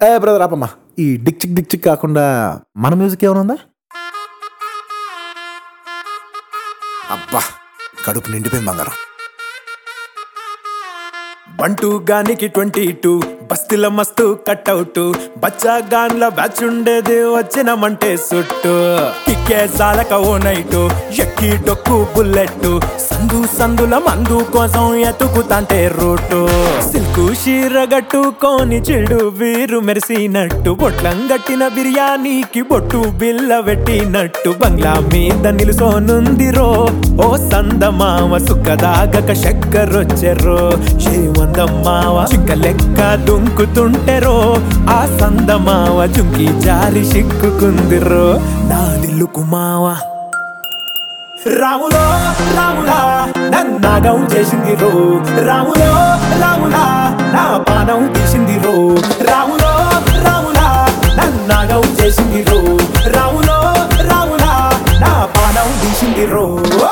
Brother ఆపమ్మా. ఈ Dick చిక్ కాకుండా మన మ్యూజిక్ ఏమైనా ఉందా? అబ్బా కడుపు నిండిపోయింది బంగారం. బంటూ గానికి 22 బస్తీల మస్తు కట్అవుట్ బచ్చా గాన్ల బ్యాచ్ ఉండేది వచ్చినమంటే సుట్టు కిక్కే సాలక ఓ నైటు ఎక్కి డొక్కు బుల్లెట్ సందుల మందు కోసం ఎతుకుతాంటే రూటు సిల్కు షీరగట్టుకోని చెడు వీరు మెరిసినట్టు బొట్లం గట్టిన బిర్యానీకి బొట్టు బిల్ల పెట్టినట్టు బంగ్లా మీద నిలుసోనుందిరో ఓ సందమావ సుక్కదాగక చక్కరొచ్చెరో శ్రీమందమ్మావ చిక్క లెక్క దుంకుతుంటెరో ఆ సందమావ జుంకి జారి సిక్కుకుందిరో నాదిల్లుకు మావ రాములో రాములా నన్నాగం చేసింది రో రాములో రాములా నా పానం తీసింది రో రాములో రాములా నన్నాగం చేసింది రో రాములో రాములా నా పానం తీసింది రో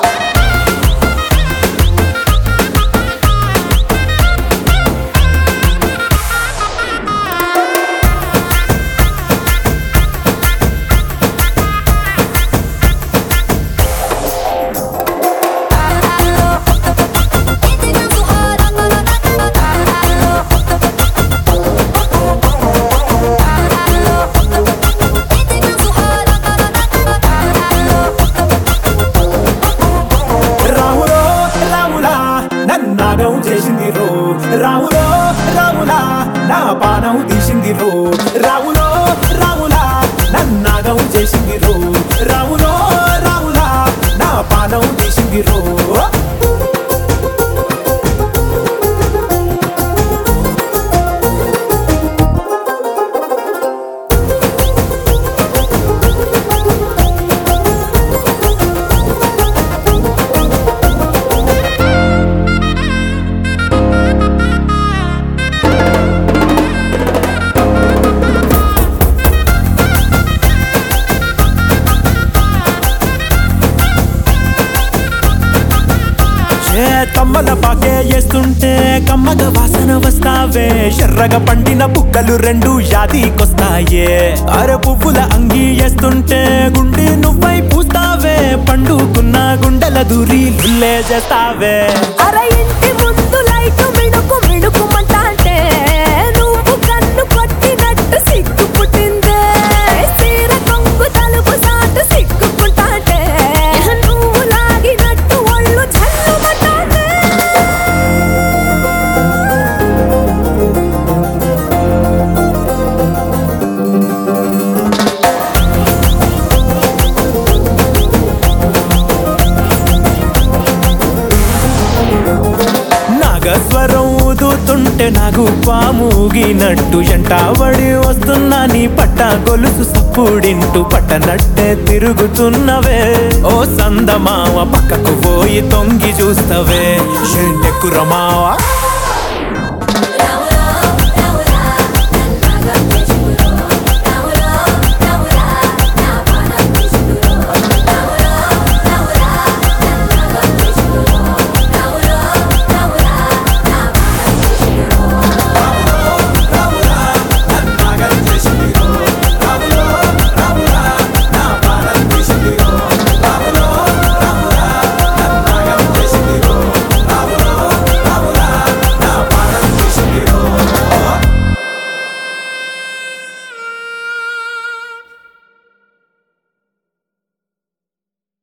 చేసింది రో రాములో రాములా నా పానం తీసింది రో రాములో రాములా నన్నాగం చేసింది రో రాములో రాములా నా పానం తీసింది రో తమ్మల పాకే వేస్తుంటే కమ్మగ వాసన వస్తావే ఎర్రగా పండిన బుక్కలు రెండు యాదికొస్తాయే అరే పువ్వుల అంగి వేస్తుంటే గుండి నువ్వై పూస్తావే పండుకున్న గుండెల దూరి లుల్లే చేస్తావే అరే ఇంటి ముందు లైట్ మిడుకు మిడుకుమంటే నువ్వు కన్ను కొట్టినట్టు సిగ్గు పుట్టిందే సీర కొంగు తలుపు సాటు సిగ్గుకుంటాంటే నువ్వు లాగినట్టు ఒళ్ళు జల్లుమంటాంటే నాగస్వరం ఊదుతుంటే నాకు పాముగినట్టు ఎంటావడి వస్తున్నా నీ పట్ట గొలుసు సప్పుడింటూ పట్టనట్టే తిరుగుతున్నవే ఓ సందమావ పక్కకు పోయి తొంగి చూస్తవే షెండెక్కురమావా